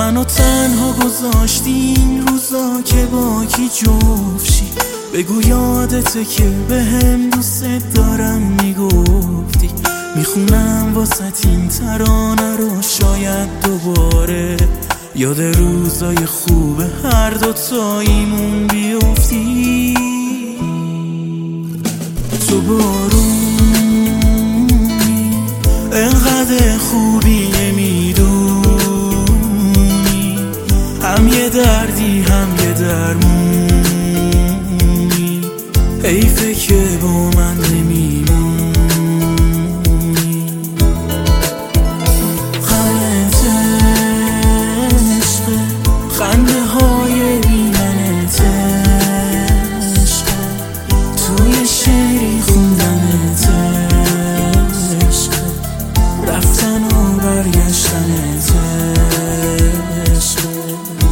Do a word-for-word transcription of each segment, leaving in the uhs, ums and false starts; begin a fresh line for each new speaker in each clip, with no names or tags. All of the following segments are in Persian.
منو تنها گذاشتی این روزا که با کی جفشی. بگو یادته که به هم دوست دارم میگفتی. میخونم واسه این ترانه رو شاید دوباره یاد روزای خوب هر دوتاییمون بیفتی. تو بارونی انقدر خوبی نمیدونی، هم یه دردی هم یه درمونی. حیفه که با من نمیمونی. غمت عشقه، خنده های بیمنت عشقه، توی شعری خوندنت عشقه، رفتن و برگشتنت عشقه.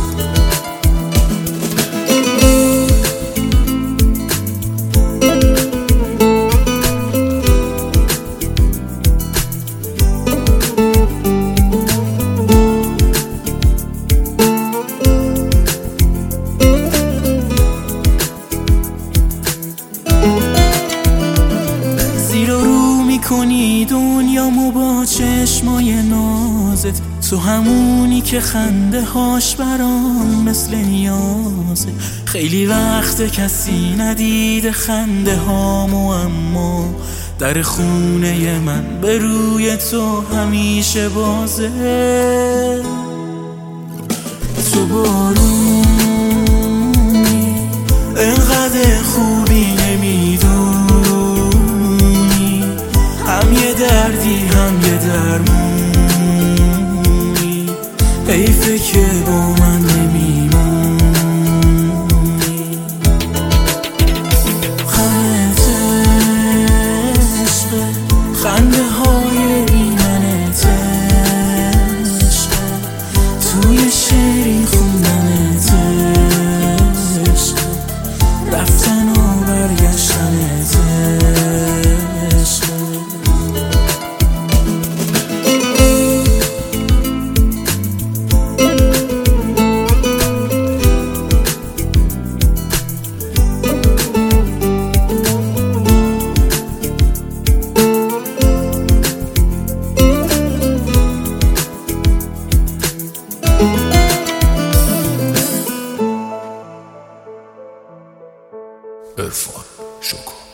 زیر و رو میکنی دنیامو با چشمای نازت، تو همونی که خنده هاش برام مثل نیازه. خیلی وقت کسی ندیده خنده هامو، اما در خونه من به روی تو همیشه بازه. تو بارونی انقدر خوبی نمیدونی، هم یه دردی هم یه درمونی. حیفه که با من نمیمونی. غمت عشقه، خنده های بیمنت عشقه، توی شعری خوندنت عشقه، رفتن و برگشتنت عشقه.
عرفان شکر.